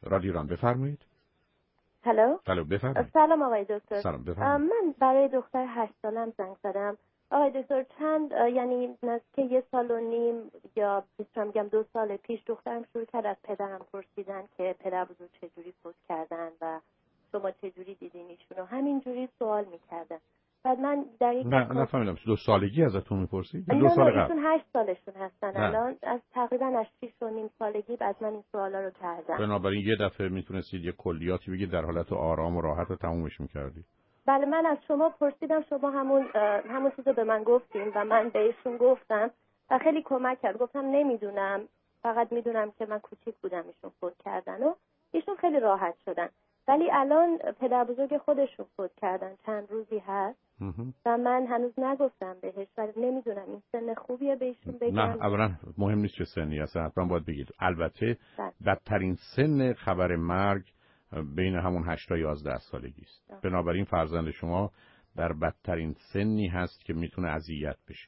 رادیو ایران بفرمایید. هلو. بفرمایید. سلام آقای دکتر. سلام بفرمایید. من برای دختر 8 سالم زنگ زدم. آقای دکتر یعنی نزدیک 1.5 سال یا میگم 2 سال پیش دخترم شروع کرد از پدرم پرسیدن که پدر بزرگ چجوری فوت کردن و شما چجوری دیدین ایشونو، همینجوری سوال میکردن. بعد من در یک نفهمیدم 2 سالگی ازتون میپرسید؟ 2 سال قبل؟ ایشون 8 سالشون هستن الان، از تقریبا از 6.5 سالگی بعد من این سوالا رو کردم. بنابراین یه دفعه میتونستید یه کلیاتی بگید در حالت آرام و راحت و تمومش میکردید. بله، من از شما پرسیدم، شما همون چیزو به من گفتین و من بهشون گفتم و خیلی کمک کرد. گفتم نمیدونم، فقط میدونم که من کوچیک بودم ایشون فوت کردن و ایشون خیلی راحت شدن. ولی الان پدر بزرگ خودشون فوت کردن، چند روزی هست و من هنوز نگفتم بهش ولی نمیدونم این سن خوبیه بهشون بگم. نه اولا مهم نیست چه سنی هست، حتما باید بگید. البته بدترین سن خبر مرگ بین همون 8 تا 11 سالگی است. بنابراین فرزند شما در بدترین سنی هست که میتونه اذیت بشه.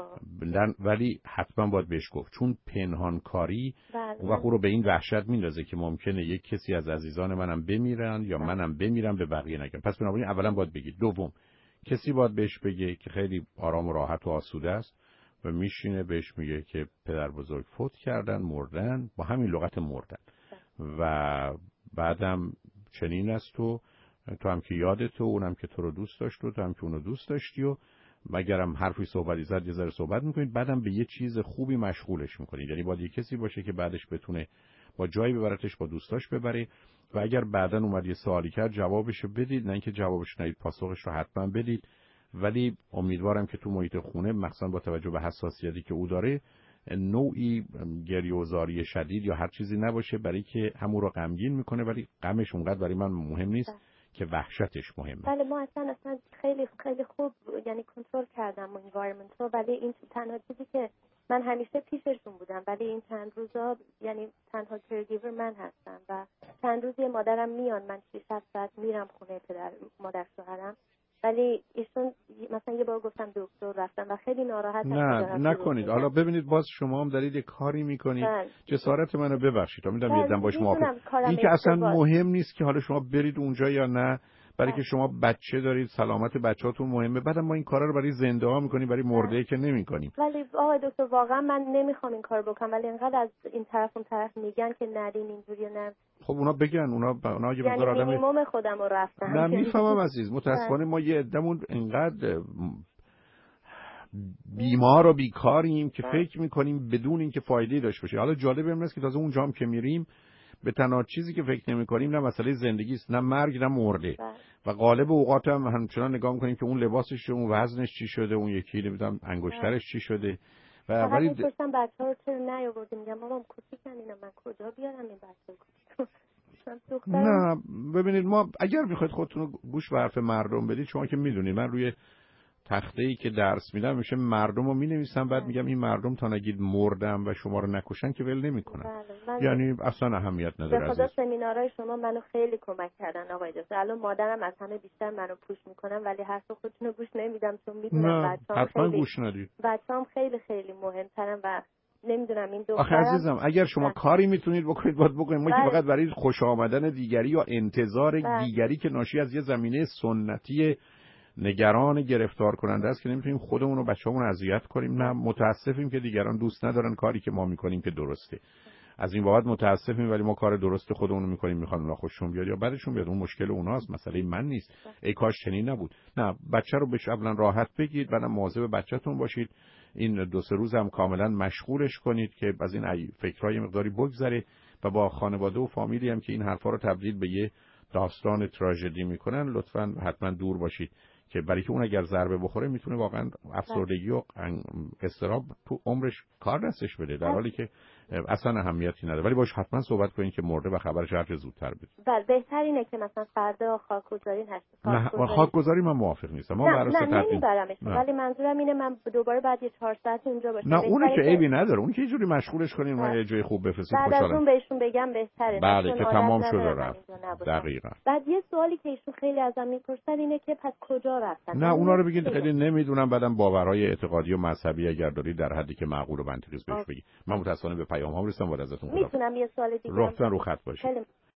ولی حتما باید بهش گفت، چون پنهانکاری و خود رو به این وحشت میندازه که ممکنه یک کسی از عزیزان منم بمیرن یا منم بمیرم به بقیه نگم. پس بنابراین اولا باید بگید. دوم کسی باید بهش بگه که خیلی آرام و راحت و آسوده است و میشینه بهش میگه که پدر بزرگ فوت کردن، مردن، با همین لغت مردن و بعدم چنین است تو هم که یادت و اونم که تو رو دوست داشت و تو هم که اونو دوست داشتی و مگرم حرفی صحبتی زد یه ذره صحبت میکنید، بعدم به یه چیز خوبی مشغولش میکنید. یعنی باید یه کسی باشه که بعدش بتونه با جایی ببرتش، با دوستاش ببره و اگر بعداً اومد یه سوالی کرد جوابشو بدید، نه اینکه جوابش ندید پاسخش رو حتما بدید. ولی امیدوارم که تو محیط خونه مخصوصا با توجه به حساسیتی که او داره نوعی گریه‌وزاری شدید یا هر چیزی نباشه، برای که همون رو غمگین میکنه ولی غمش اونقدر برای من مهم نیست که وحشتش مهمه. بله ما اصلا خیلی خیلی خوب یعنی کنترل کردم انوایرمنت رو، ولی این تنها چیزی که من همیشه پیششون بودم ولی این چند روزا یعنی تنها کیرگیور من هستم و چند روزی مادرم میان، من 6-7 ساعت میرم خونه پدر مادر شوهرم، ولی ایشون مثلا یه بار گفتم دکتر رفتم و خیلی ناراحتم. نه نکنید. حالا ببینید باز شما هم دارید یه کاری میکنید. جسارت منو ببخشید، میدونم یه دم باش موافقم. این که اصلا مهم نیست که حالا شما برید اونجا یا نه، برای که شما بچه دارید، سلامت بچه‌هاتون مهمه. بعدم ما این کارا رو برای زنده ها میکنیم، برای مرده که نمیکنیم. ولی آقای دکتر واقعا من نمیخوام این کارو بکنم، ولی اینقدر از این طرف اون طرف میگن که نرین اینجوری نه. خب اونا بگن، اونا یه مقدار آدم مینیمم خودم رو رفتم. نه میفهمم عزیز، متاسفانه ما یه عده‌مون اینقدر بیمار و بیکاریم که فکر میکنیم بدون اینکه فایده داشته باشه. حالا جالب این است که تازه اونجا هم که میریم به تنها چیزی که فکر نمی‌کنیم نه مسئله زندگی است، نه مرگ، نه مرده. و غالب اوقات هم همچنان نگاه می‌کنیم که اون لباسش، اون وزنش چی شده، اون یکی نمی‌دونم انگشترش چی شده. و ولی گفتم بچه‌ها رو چرا نیاوردیم؟ میگم مامان کوچیکن اینا، من کجا بیارم این بچه‌ها کوچیکو؟ نه ببینید، ما اگر می‌خواید خودتون رو گوش به حرف مردم بدید، شما که می‌دونید من روی تخته‌ای که درس میدم میشه مردم رو می‌نویسم، بعد میگم این مردم تا نگید مردم و شما رو نکشن که ول نمی‌کنن. یعنی اصلا اهمیت نداره. به خدا سمینارهای شما منو خیلی کمک کردن آقای دکتر. الان مادرم از همه بیشتر منو پوش میکنن ولی حرف خودتون رو گوش نمیدم چون میدونم بچه‌ام خیلی گوش ندید. بچه‌ام خیلی خیلی مهم‌ترن و نمیدونم این آخه عزیزم اگر شما کاری میتونید بکنید باید بکنید. ما که فقط برای خوش آمدن دیگری یا انتظار دیگری که ناشی از یه زمینه سنتی نگران گرفتار کننده است که نمیتونیم خودمون و بچه‌مون اذیت کنیم. نه متاسفیم که دیگران دوست ندارن کاری که ما میکنیم که درسته. از این بابت متاسفیم، ولی ما کار درست خودمون رو میکنیم، میخوان اونا خوششون بیاد یا بعدشون بیاد، اون مشکل اوناست، مسئله من نیست. ای کاش چنین نبود. نه بچه رو بهش اولا راحت بگید، بعدم مواظب بچه‌تون باشید. این 2-3 روز هم کاملا مشغولش کنید که از این فکرای مقداری بگذره و با خانواده و فامیلی هم که این حرفا رو تبدیل به یه داستان تراژدی میکنن لطفاً حتما دور باشید، که برای که اون اگر ضربه بخوره میتونه واقعا افسردگی و اضطراب تو عمرش کار دستش بده، در حالی که اصلا اهمیتی نداره. ولی باش حتما صحبت کنین که مرده و خبرش هر چه زودتر بده. بله بهتر اینه که مثلا فردا خاکگذاری نشه. نه خاکگذاری من موافق نیستم. ما برای نمیبرمش، ولی منظورم اینه من دوباره بعد یه 4 ساعت اونجا باشم. نه اون که عیبی نداره، اون که یه جوری مشغولش کنین و یه جای خوب بفرستید خوشحالم. بعد از اون بهشون بگم بهتره. بله که تمام شده رفت. دقیقاً. بعد یه سوالی که ایشون خیلی ازم میپرسن اینه که پس کجا رفتن؟ نه اونا رو بگید خیلی نمیدونم، بعدم باورهای اعتقادی و مذهبی اگر دارید در حدی که معقول و منطقی بهش بگید. من متأسفانه به پیام‌ها رسیدم، ولی ازتون میتونم یه سوال دیگه لطفاً رو خط باشید.